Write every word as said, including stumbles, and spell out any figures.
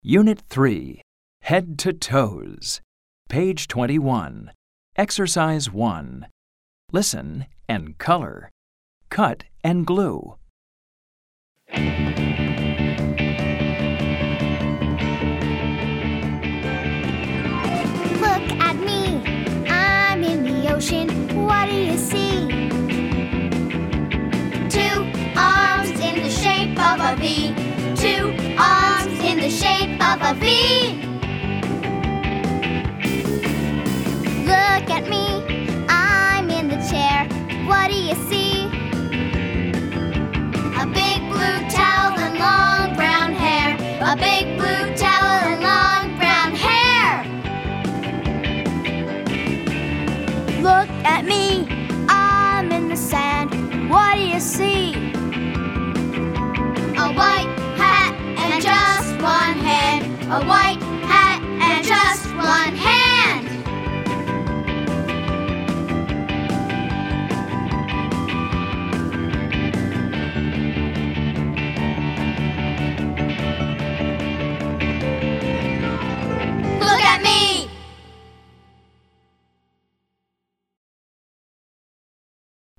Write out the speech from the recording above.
Unit three, Head to Toes. Page twenty-one. Exercise one. Listen and color. Cut and glue. Look at me, I'm in the ocean. What do you see? Two arms in the shape of a V. Two arms in the shape of a V. Look at me, I'm in the chair. What do you see? A big blue towel and long brown hair. A big blue towel and long brown hair. Look at me, I'm in the sand. What do you see? A white hat and just one hand. A white